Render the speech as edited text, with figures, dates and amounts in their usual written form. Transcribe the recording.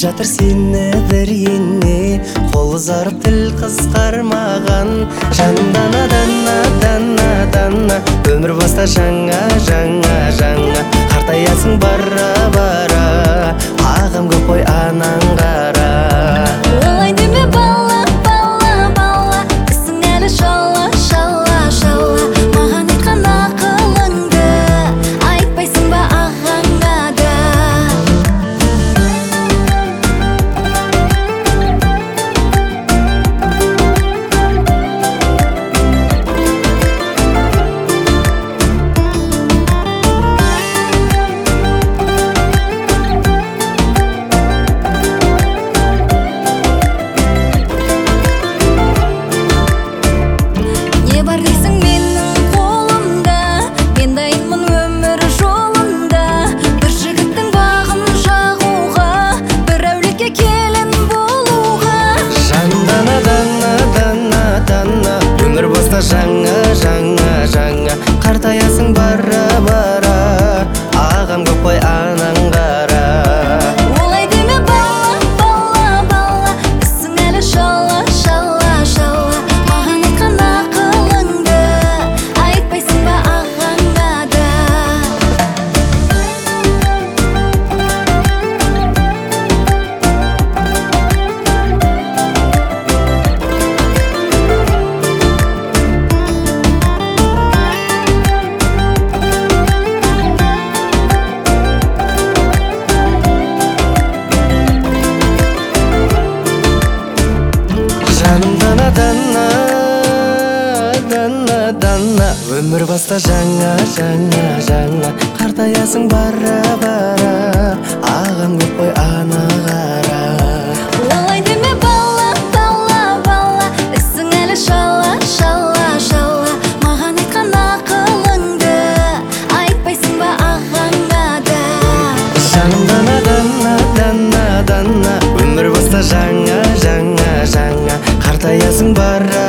жатыр сені бір ене, қол ұзарып тіл қысқармаған. Жанымдана дана дана дана, өмір баста жаңа жаңа жаңа. Қартаясың бара бара, ағам көп қой анаң қара. Олай деме бала бала бала, ісің әлі шала шала шала. Маған айтқан ақылыңды айтпайсың ба ағаңа да? Не бар дейсің менің қолымда, мен дайынмын өмір жолында. Бір жігіттің бағын жағуға, бір әулетке келін болуға. Жанымдана дана дана дана, өмір баста жаңа жаңа жаңа. Қартаясың бара бара, ағам көп қой анаң қара. Олай деме бала бала бала, ісің әлі шала шала шала. Маған айтқан ақылыңды айтпайсың ба ағаңа да? Жаным дана дана дана дана, өмір баста жаңа жаңа жаңа. Қартаясың бара бара, ағам көп қой ана қара. Олай деме бала бала бала, ісің әлі шала шала шала. Маған айтқан ақылыңды айтпайсың ба ағаңа да? Жаным дана дана дана дана, өмір баста жаңа жаңа жаңа. Қартаясың бара